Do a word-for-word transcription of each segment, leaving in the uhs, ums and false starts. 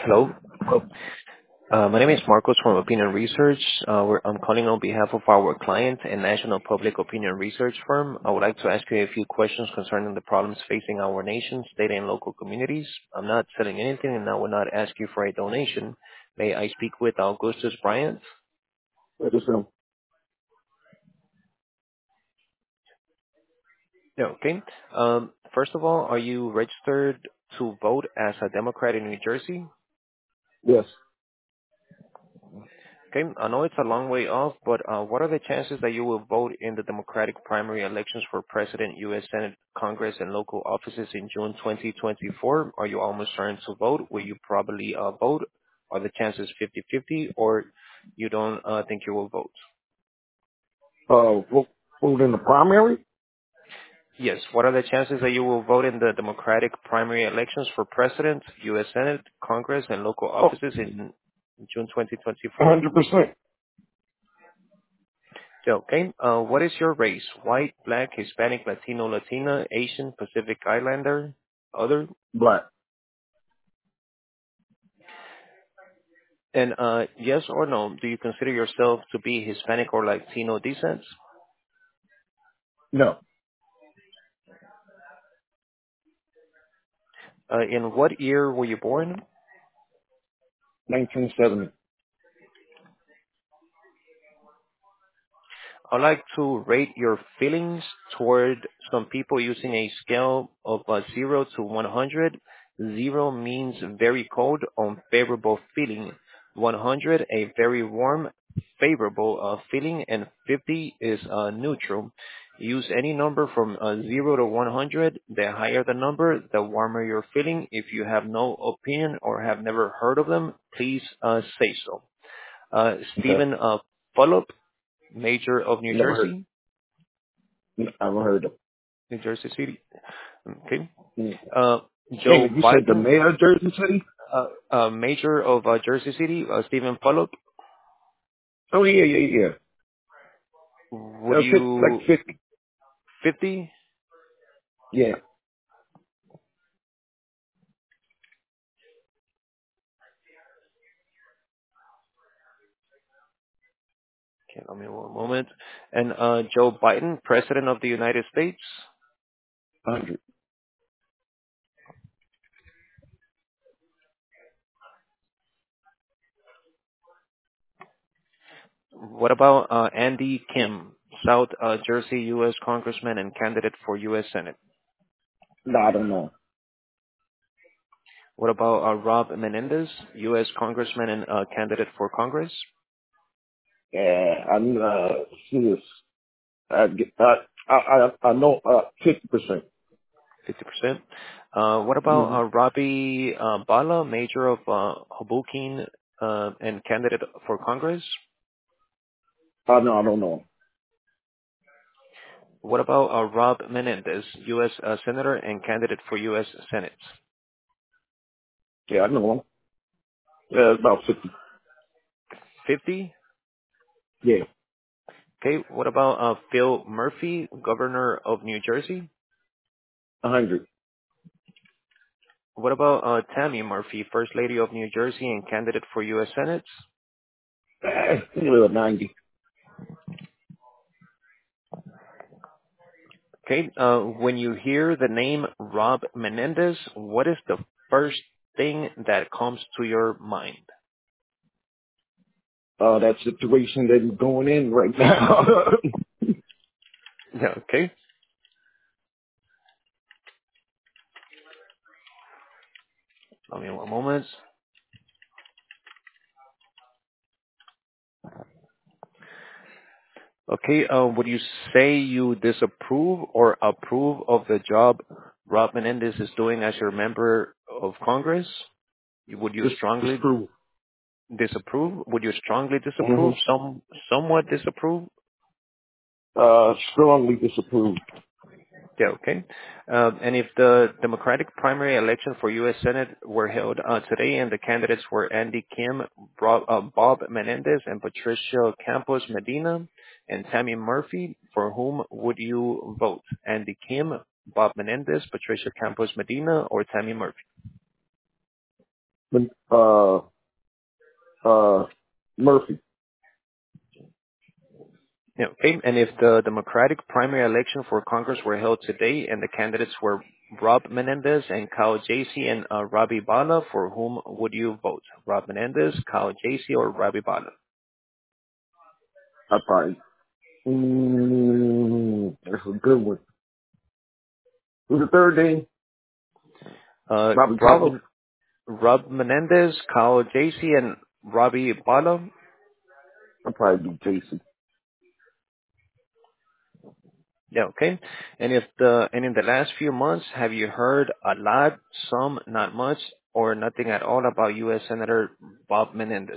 Hello. Oh, Uh, my name is Marcos from Opinion Research. Uh, we're, I'm calling on behalf of our client, a national public opinion research firm. I would like to ask you a few questions concerning the problems facing our nation, state, and local communities. I'm not selling anything, and I will not ask you for a donation. May I speak with Augustus Bryant? that is him. Yeah, okay. Um, first of all, are you registered to vote as a Democrat in New Jersey? Yes. Okay, I know it's a long way off, but uh, what are the chances that you will vote in the Democratic primary elections for President, U S. Senate, Congress, and local offices in June twenty twenty-four? Are you almost starting to vote? Will you probably uh, vote? Are the chances fifty-fifty, or you don't uh, think you will vote? Uh, vote, vote in the primary? Yes. What are the chances that you will vote in the Democratic primary elections for President, U S. Senate, Congress, and local Oh, offices in June twenty twenty-four? one hundred percent. Yeah, okay. Uh, what is your race? White, black, Hispanic, Latino, Latina, Asian, Pacific Islander, other? Black. And uh, yes or no, do you consider yourself to be Hispanic or Latino descent? No. Uh, in what year were you born? nineteen seventy. I'd like to rate your feelings toward some people using a scale of uh, zero to one hundred. zero means very cold, unfavorable feeling. one hundred, a very warm, favorable uh, feeling. And fifty is uh, neutral. Use any number from uh, zero to one hundred. The higher the number, the warmer you're feeling. If you have no opinion or have never heard of them, please uh, say so. Uh, Okay. Stephen uh, Fulop, Mayor of New Never heard. Jersey, Never heard of. New Jersey City. Okay. Mm. Uh, Joe Hey, you said the Biden, mayor of Jersey City? uh, uh, Mayor of uh, Jersey City, uh, Stephen Fulop. Oh, yeah, yeah, yeah. Would Uh, fifty, like you fifty. fifty? Yeah. Okay, let me one moment. And uh, Joe Biden, President of the United States. one hundred. What about uh, Andy Kim, South uh, Jersey U S. Congressman and candidate for U S. Senate? No, I don't know. What about uh, Rob Menendez, U S. Congressman and uh, candidate for Congress? Yeah, I'm, uh, serious. I, get- I, I, I I know, uh, fifty percent. fifty percent. Uh, what about Mm-hmm. uh, Robbie uh, Bala, Mayor of uh, Hoboken uh, and candidate for Congress? I know, I don't know. What about uh, Rob Menendez, U S. Uh, Senator and candidate for U S. Senate? Yeah, I know him. Yeah, it's about fifty. fifty. Yeah, Okay. What about uh, Phil Murphy, Governor of New Jersey? one hundred. What about uh, Tammy Murphy, First Lady of New Jersey and candidate for U S. Senate? Eh, a little ninety. Okay. Uh, when you hear the name Rob Menendez, what is the first thing that comes to your mind? Uh, that situation that he's going in right now. Yeah, okay. Give me one moment. Okay, uh, would you say you disapprove or approve of the job Rob Menendez is doing as your member of Congress? Would you Just strongly disprove. disapprove? Would you strongly Mm-hmm. disapprove? Some, somewhat disapprove? Uh, strongly disapprove. Yeah, okay. Um, and if the Democratic primary election for U S. Senate were held uh, today and the candidates were Andy Kim, Bob, uh, Bob Menendez, and Patricia Campos Medina, and Tammy Murphy, for whom would you vote? Andy Kim, Bob Menendez, Patricia Campos Medina, or Tammy Murphy? uh, uh, Murphy. Yeah, okay. And if the Democratic primary election for Congress were held today and the candidates were Rob Menendez and Kyle Jasey and uh, Robbie Bala, for whom would you vote? Rob Menendez, Kyle Jasey, or Robbie Bala? I probably, mm, that's a good one. Who's the third name? Uh, Bobby Rob, Paulo. Men- Rob Menendez, Kyle Jasey, and Robbie Bala. I'll probably do Jason. Yeah, okay. And if the and in the last few months, have you heard a lot, some, not much, or nothing at all about U S. Senator Bob Menendez?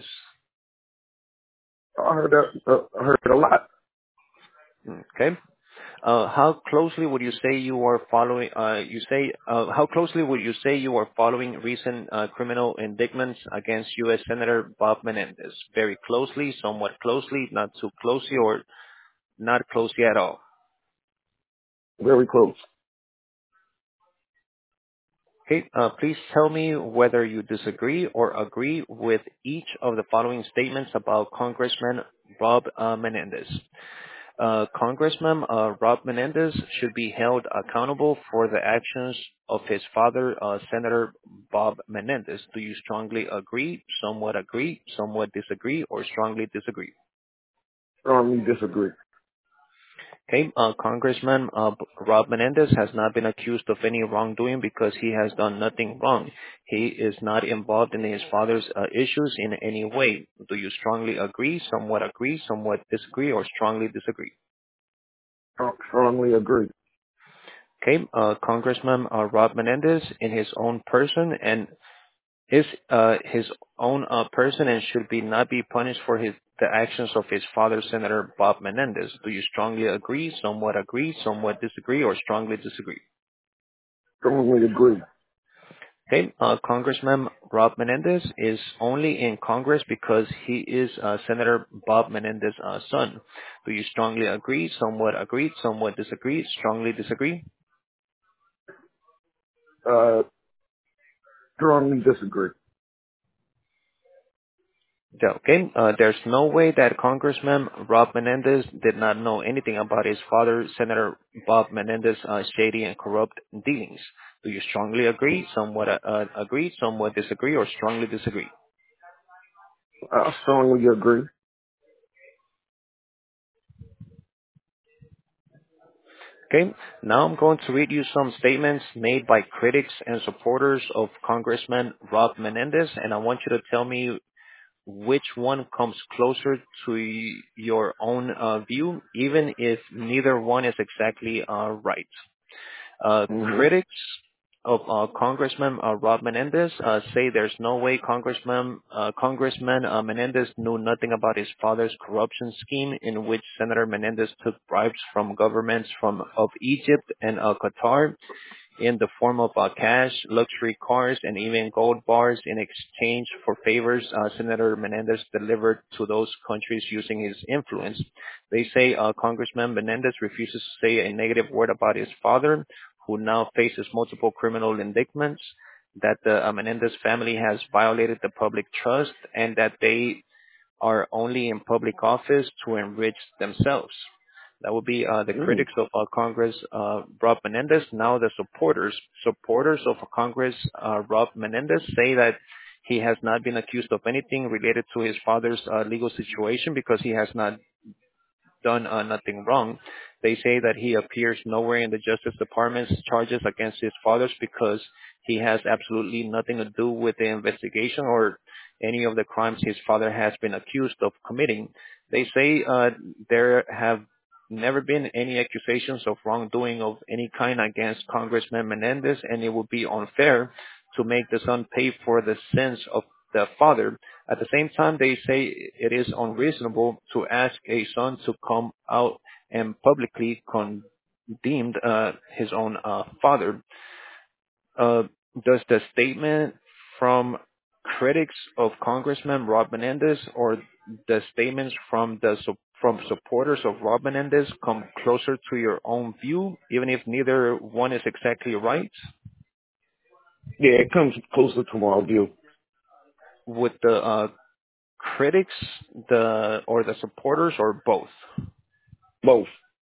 I heard that. Uh, I heard a lot. Okay. Uh, how closely would you say you are following? Uh, you say uh, how closely would you say you are following recent uh, criminal indictments against U S. Senator Bob Menendez? Very closely, somewhat closely, not too closely, or not closely at all. Very close. Okay, uh, please tell me whether you disagree or agree with each of the following statements about Congressman Rob uh, Menendez. Uh, Congressman uh, Rob Menendez should be held accountable for the actions of his father, uh, Senator Bob Menendez. Do you strongly agree, somewhat agree, somewhat disagree, or strongly disagree? Strongly disagree. Okay, uh, Congressman uh, Rob Menendez has not been accused of any wrongdoing because he has done nothing wrong. He is not involved in his father's uh, issues in any way. Do you strongly agree, somewhat agree, somewhat disagree, or strongly disagree? Strongly agree. Okay, uh, Congressman uh, Rob Menendez, in his own person and is uh, his own uh, person and should be not be punished for his the actions of his father, Senator Bob Menendez. Do you strongly agree, somewhat agree, somewhat disagree, or strongly disagree? Strongly agree. Okay, uh, Congressman Rob Menendez is only in Congress because he is uh, Senator Bob Menendez's uh, son. Do you strongly agree, somewhat agree, somewhat disagree, strongly disagree? Uh, strongly disagree. Yeah, okay, uh, there's no way that Congressman Rob Menendez did not know anything about his father, Senator Bob Menendez's uh, shady and corrupt dealings. Do you strongly agree, somewhat uh, agree, somewhat disagree, or strongly disagree? I strongly agree. Okay, now I'm going to read you some statements made by critics and supporters of Congressman Rob Menendez, and I want you to tell me which one comes closer to y- your own uh, view, even if neither one is exactly uh, right. Uh, Mm-hmm. critics of uh, Congressman uh, Rob Menendez uh, say there's no way Congressman uh, Congressman uh, Menendez knew nothing about his father's corruption scheme, in which Senator Menendez took bribes from governments from of Egypt and uh, Qatar in the form of uh, cash, luxury cars, and even gold bars in exchange for favors uh, Senator Menendez delivered to those countries using his influence. They say uh, Congressman Menendez refuses to say a negative word about his father, who now faces multiple criminal indictments, that the uh, Menendez family has violated the public trust, and that they are only in public office to enrich themselves. That would be uh, the Mm. critics of uh, Congress, uh, Rob Menendez. Now the supporters, supporters of Congress, uh, Rob Menendez, say that he has not been accused of anything related to his father's uh, legal situation because he has not done uh, nothing wrong. They say that he appears nowhere in the Justice Department's charges against his fathers because he has absolutely nothing to do with the investigation or any of the crimes his father has been accused of committing. They say uh, there have never been any accusations of wrongdoing of any kind against Congressman Menendez, and it would be unfair to make the son pay for the sins of the father. At the same time, they say it is unreasonable to ask a son to come out and publicly condemn uh, his own uh, father. Uh, does the statement from critics of Congressman Rob Menendez or the statements from the su- from supporters of Rob Menendez come closer to your own view, even if neither one is exactly right? Yeah, it comes closer to my view. with the uh, critics, the or the supporters, or both? Both.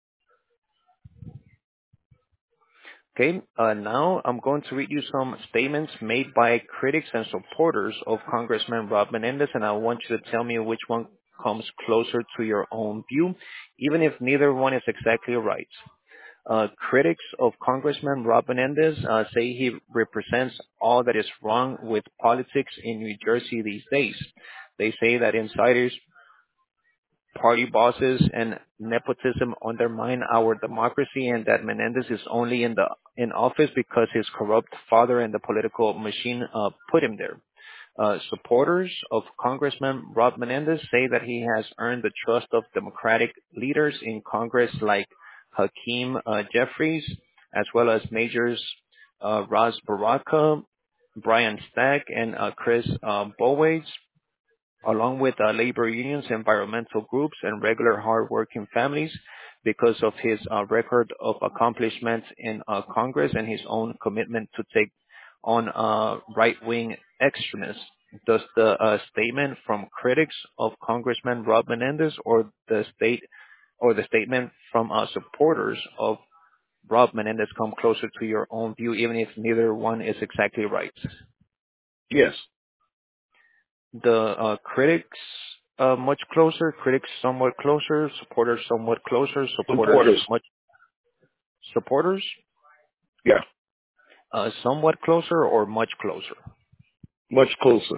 Okay, uh, now I'm going to read you some statements made by critics and supporters of Congressman Rob Menendez, and I want you to tell me which one comes closer to your own view, even if neither one is exactly right. Uh, critics of Congressman Rob Menendez uh, say he represents all that is wrong with politics in New Jersey these days. They say that insiders, party bosses, and nepotism undermine our democracy, and that Menendez is only in the in office because his corrupt father and the political machine uh, put him there. Uh, supporters of Congressman Rob Menendez say that he has earned the trust of Democratic leaders in Congress like Hakeem uh, Jeffries, as well as Majors uh, Ras Baraka, Brian Stack, and uh, Chris uh, Boways, along with uh, labor unions, environmental groups, and regular hardworking families because of his uh, record of accomplishments in uh, Congress and his own commitment to take on uh, right-wing extremists. Does the uh, statement from critics of Congressman Rob Menendez or the state or the statement from uh, supporters of Rob Menendez come closer to your own view, even if neither one is exactly right? Yes. The uh, critics uh, much closer, critics somewhat closer, supporters somewhat closer, supporters Supporters. much supporters Yeah. uh, somewhat closer or much closer. Much closer.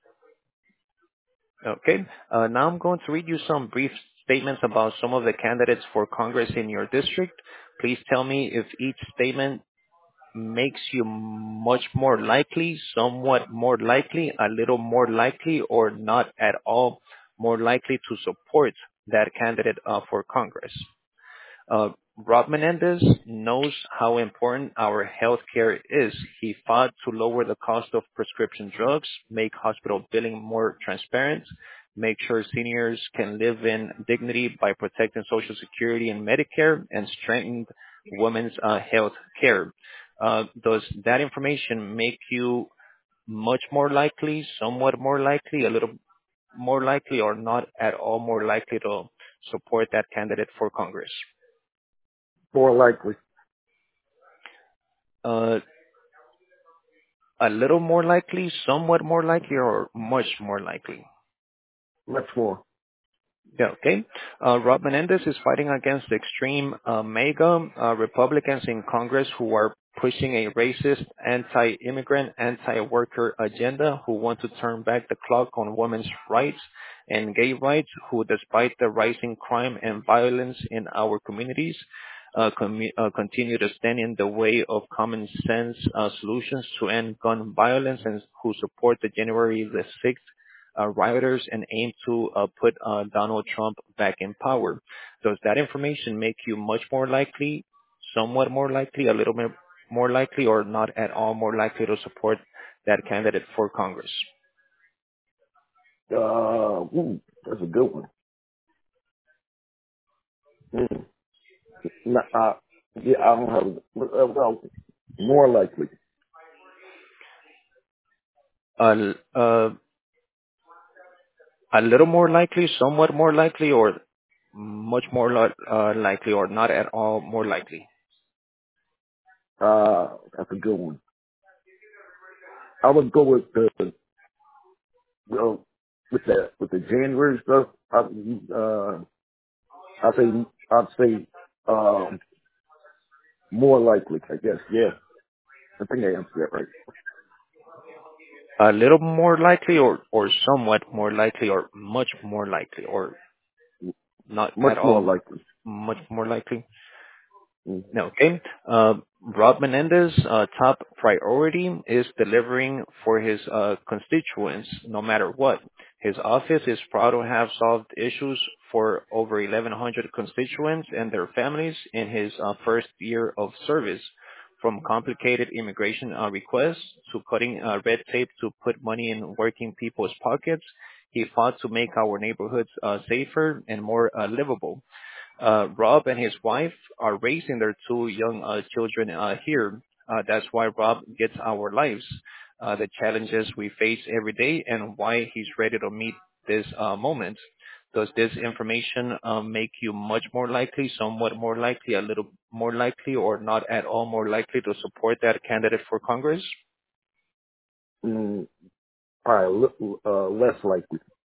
Okay. Uh, now I'm going to read you some brief statements about some of the candidates for Congress in your district. Please tell me if each statement makes you much more likely, somewhat more likely, a little more likely, or not at all more likely to support that candidate uh, for Congress. Uh, Rob Menendez knows how important our health care is. He fought to lower the cost of prescription drugs, make hospital billing more transparent, make sure seniors can live in dignity by protecting Social Security and Medicare, and strengthen women's uh, health care. Uh, does that information make you much more likely, somewhat more likely, a little more likely, or not at all more likely to support that candidate for Congress? More likely. Uh, a little more likely, somewhat more likely, or much more likely? Much more. Yeah, okay. Uh, Rob Menendez is fighting against extreme uh, MAGA uh, Republicans in Congress who are pushing a racist, anti-immigrant, anti-worker agenda, who want to turn back the clock on women's rights and gay rights, who, despite the rising crime and violence in our communities, uh, commu- uh, continue to stand in the way of common sense uh, solutions to end gun violence, and who support the January the sixth uh, rioters and aim to uh, put uh, Donald Trump back in power. Does that information make you much more likely, somewhat more likely, a little bit more likely, or not at all more likely to support that candidate for Congress? Uh, ooh, that's a good one. Mm. Nah, uh, yeah, I don't have, uh, well, more likely. Uh, uh, a little more likely, somewhat more likely, or much more li- uh, likely, or not at all more likely? Uh, that's a good one. I would go with the, well, with the, with the January stuff. I, uh, I'd say, I'd say, um, more likely, I guess. Yeah. I think I answered that right. A little more likely, or, or somewhat more likely, or much more likely, or not Much at more all likely. much more likely? Mm. No, okay. Uh, Rob Menendez' uh, top priority is delivering for his uh, constituents no matter what. His office is proud to have solved issues for over eleven hundred constituents and their families in his uh, first year of service, from complicated immigration uh, requests to cutting uh, red tape to put money in working people's pockets. He fought to make our neighborhoods uh, safer and more uh, livable. Uh, Rob and his wife are raising their two young uh, children uh, here. Uh, that's why Rob gets our lives. uh, the challenges we face every day, and why he's ready to meet this uh, moment. Does this information um, make you much more likely, somewhat more likely, a little more likely, or not at all more likely to support that candidate for Congress? Mm, probably a little, uh, less likely.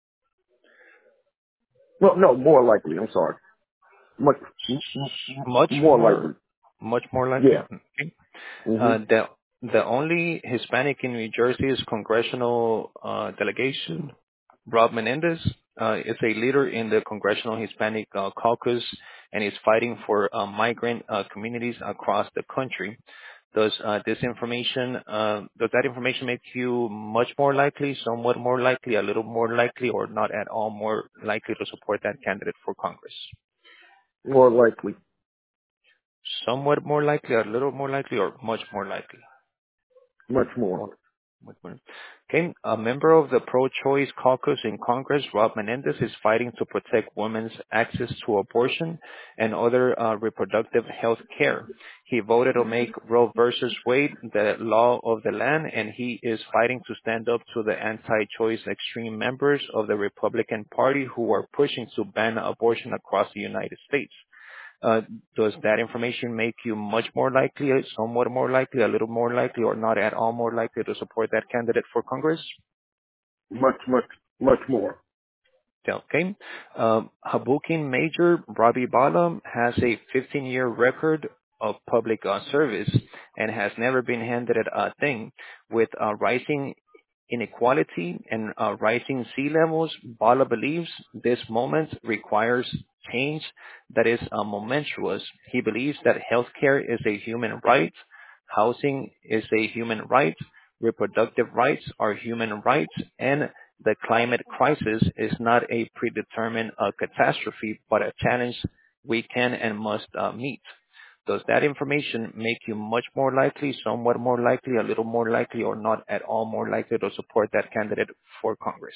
Well, no, more likely. I'm sorry. Much, m- m- Much more likely. more, much more likely. Yeah. Okay. hmm Uh, the the only Hispanic in New Jersey's congressional uh, delegation, Rob Menendez, uh, is a leader in the Congressional Hispanic uh, Caucus and is fighting for uh, migrant uh, communities across the country. Does uh, this information, uh, does that information make you much more likely, somewhat more likely, a little more likely, or not at all more likely to support that candidate for Congress? More likely. Somewhat more likely, a little more likely, or much more likely? Much more. Or what one? Okay, a member of the pro-choice caucus in Congress, Rob Menendez, is fighting to protect women's access to abortion and other uh, reproductive health care. He voted to make Roe versus Wade the law of the land, and he is fighting to stand up to the anti-choice extreme members of the Republican Party who are pushing to ban abortion across the United States. Uh, does that information make you much more likely, somewhat more likely, a little more likely, or not at all more likely to support that candidate for Congress? Much, much, much more. Yeah, okay. Um, Habukin Major Robbie Bala has a fifteen-year record of public uh, service and has never been handed a thing. With uh, rising inequality and uh, rising sea levels, Bala believes this moment requires change that is uh, momentous. He believes that healthcare is a human right, housing is a human right, reproductive rights are human rights, and the climate crisis is not a predetermined uh, catastrophe, but a challenge we can and must uh, meet. Does that information make you much more likely, somewhat more likely, a little more likely, or not at all more likely to support that candidate for Congress?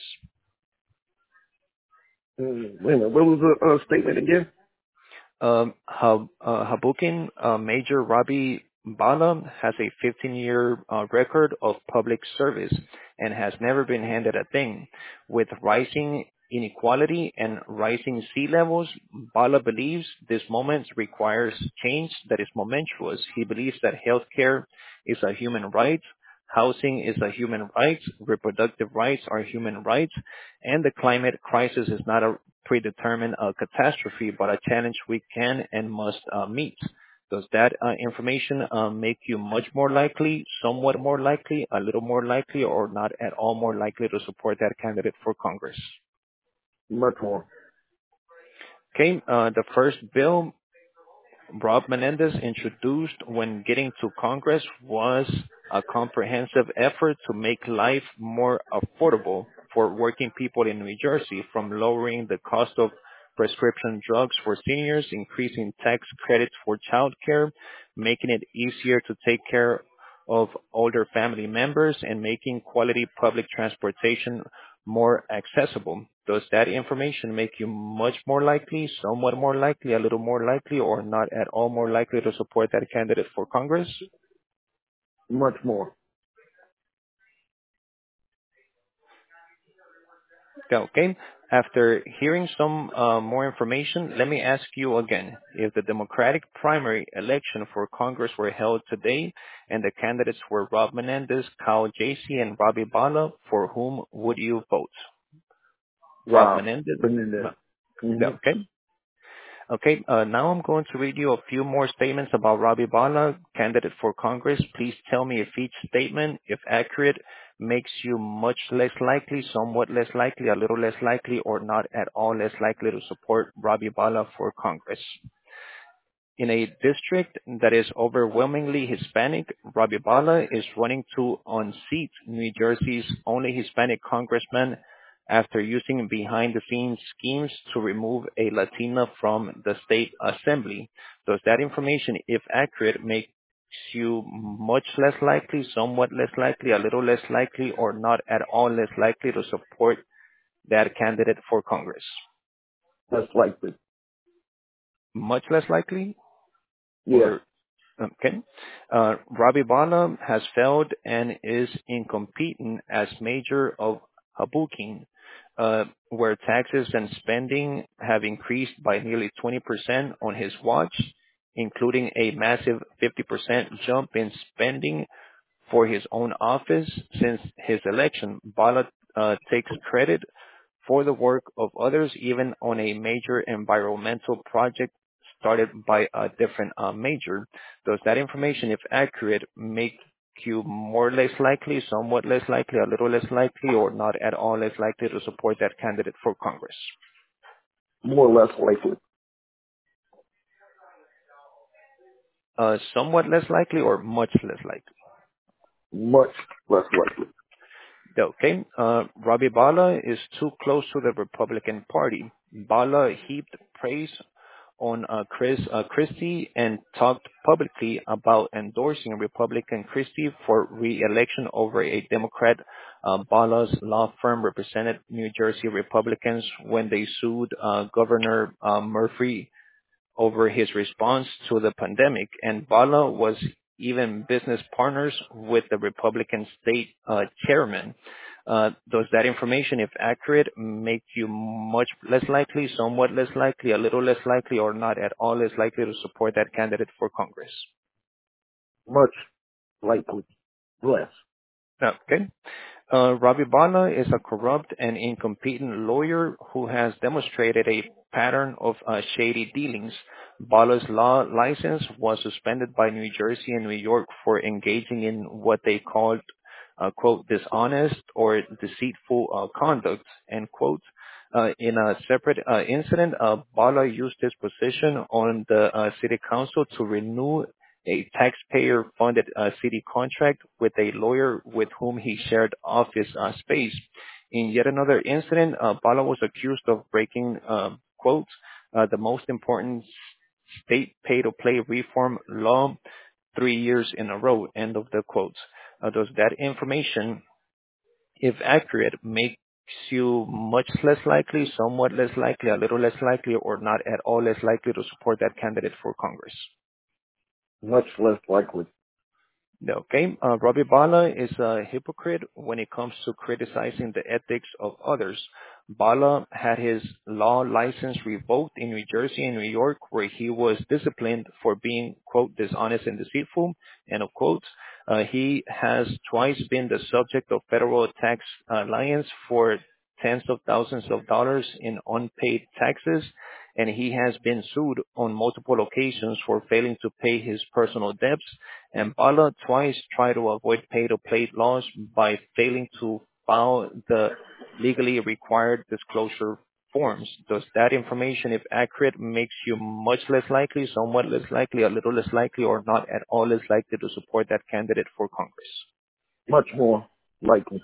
Mm, wait a minute. What was the uh, statement again? Um, Hab- uh, Habukin uh, Major Rabi Bala has a fifteen-year uh, record of public service and has never been handed a thing. With rising inequality and rising sea levels, Bala believes this moment requires change that is momentous. He believes that healthcare is a human right, housing is a human right, reproductive rights are human rights, and the climate crisis is not a predetermine a catastrophe, but a challenge we can and must uh, meet. Does that uh, information uh, make you much more likely, somewhat more likely, a little more likely, or not at all more likely to support that candidate for Congress? Much more. Okay, uh, the first bill Rob Menendez introduced when getting to Congress was a comprehensive effort to make life more affordable for working people in New Jersey, from lowering the cost of prescription drugs for seniors, increasing tax credits for childcare, making it easier to take care of older family members, and making quality public transportation more accessible. Does that information make you much more likely, somewhat more likely, a little more likely, or not at all more likely to support that candidate for Congress? Much more. Yeah, okay. After hearing some uh, more information, let me ask you again. If the Democratic primary election for Congress were held today and the candidates were Rob Menendez, Kyle Jasey, and Robbie Bala, for whom would you vote? Rob Rob. Menendez? Menendez. Yeah, Mm-hmm. okay. Okay, uh, now I'm going to read you a few more statements about Robbie Bala, candidate for Congress. Please tell me if each statement, if accurate, makes you much less likely, somewhat less likely, a little less likely, or not at all less likely to support Robbie Bala for Congress. In a district that is overwhelmingly Hispanic, Robbie Bala is running to unseat New Jersey's only Hispanic congressman after using behind-the-scenes schemes to remove a Latina from the state assembly. Does that information, if accurate, make you much less likely, somewhat less likely, a little less likely, or not at all less likely to support that candidate for Congress? That's likely. Much less likely, Yeah. or Okay. Uh, Robbie Bala has failed and is incompetent as mayor of Habukin, uh, where taxes and spending have increased by nearly twenty percent on his watch, including a massive fifty percent jump in spending for his own office since his election. Bala uh, takes credit for the work of others, even on a major environmental project started by a different uh, major. Does that information, if accurate, make you more or less likely, somewhat less likely, a little less likely, or not at all less likely to support that candidate for Congress? More or less likely. Uh, somewhat less likely or much less likely? Much less likely. Okay. Uh, Robbie Bala is too close to the Republican Party. Bala heaped praise on uh, Chris uh, Christie and talked publicly about endorsing Republican Christie for re-election over a Democrat. Uh, Bala's law firm represented New Jersey Republicans when they sued uh, Governor uh, Murphy over his response to the pandemic, and Bala was even business partners with the Republican state uh, chairman. Uh, does that information, if accurate, make you much less likely, somewhat less likely, a little less likely, or not at all less likely to support that candidate for Congress? Much likely. Less. Okay. Uh, Robbie Bala is a corrupt and incompetent lawyer who has demonstrated a pattern of uh, shady dealings. Bala's law license was suspended by New Jersey and New York for engaging in what they called, uh, quote, dishonest or deceitful uh, conduct, end quote. Uh, in a separate uh, incident, uh, Bala used his position on the uh, city council to renew a taxpayer-funded uh, city contract with a lawyer with whom he shared office uh, space. In yet another incident, uh, Bala was accused of breaking, uh, quote, uh, the most important state pay-to-play reform law three years in a row, end of the quote. Uh, does that information, if accurate, make you much less likely, somewhat less likely, a little less likely, or not at all less likely to support that candidate for Congress? Much less likely. Okay. Uh, Robbie Bala is a hypocrite when it comes to criticizing the ethics of others. Bala had his law license revoked in New Jersey and New York, where he was disciplined for being, quote, dishonest and deceitful, end of quote. Uh, he has twice been the subject of federal tax uh, liens for tens of thousands of dollars in unpaid taxes, and he has been sued on multiple occasions for failing to pay his personal debts, and Bala twice tried to avoid pay-to-play laws by failing to file the legally required disclosure forms. Does that information, if accurate, makes you much less likely, somewhat less likely, a little less likely, or not at all less likely to support that candidate for Congress? Much more likely.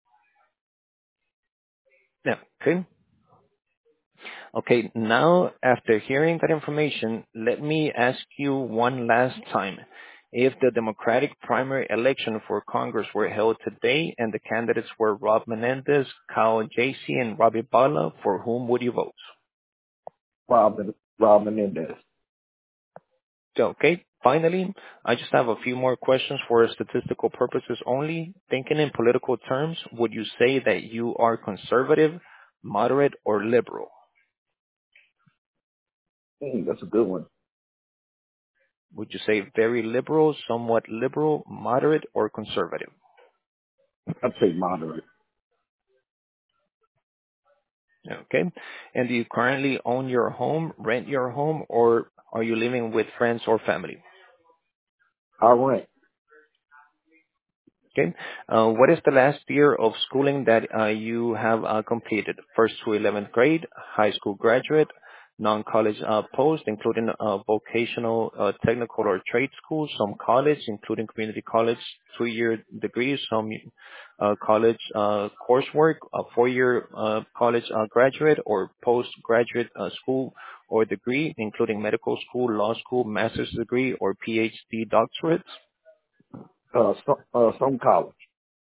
Yeah. Okay. Okay, now after hearing that information, let me ask you one last time. If the Democratic primary election for Congress were held today and the candidates were Rob Menendez, Kyle Jasey, and Robbie Bala, for whom would you vote? Rob, Rob Menendez. Okay, finally, I just have a few more questions for statistical purposes only. Thinking in political terms, would you say that you are conservative, moderate, or liberal? Mm, that's a good one. Would you say very liberal, somewhat liberal, moderate, or conservative? I'd say moderate. Okay. And do you currently own your home, rent your home, or are you living with friends or family? I rent. Okay. Uh, what is the last year of schooling that uh, you have uh, completed? First to eleventh grade, high school graduate, non-college uh, post, including uh, vocational, uh, technical or trade schools, some college, including community college, two-year degrees, some uh, college uh, coursework, a four-year uh, college uh, graduate or postgraduate uh, school or degree, including medical school, law school, master's degree, or PhD doctorate. Uh, some, uh, some college.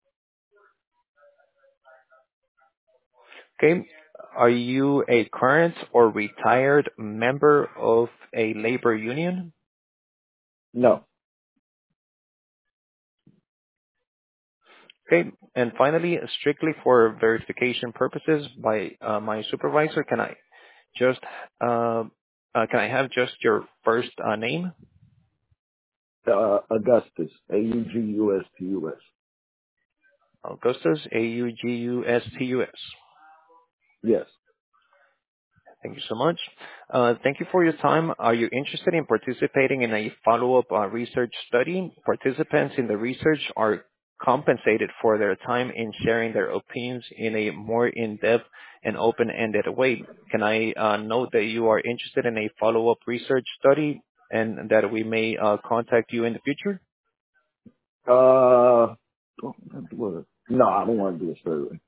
Okay. Are you a current or retired member of a labor union? No. Okay. And finally, strictly for verification purposes by uh, my supervisor, can I just uh, uh, can I have just your first uh, name? Uh, Augustus, A U G U S T U S. Augustus, A U G U S T U S. Yes. Thank you so much. Uh, thank you for your time. Are you interested in participating in a follow-up uh, research study? Participants in the research are compensated for their time in sharing their opinions in a more in-depth and open-ended way. Can I uh, note that you are interested in a follow-up research study and that we may uh, contact you in the future? Uh, no, I don't want to do a survey.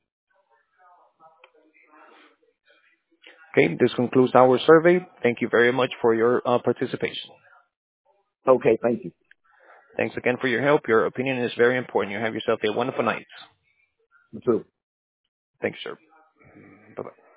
Okay, this concludes our survey. Thank you very much for your uh, participation. Okay, thank you. Thanks again for your help. Your opinion is very important. You have yourself a wonderful night. You too. Thanks, sir. Bye-bye.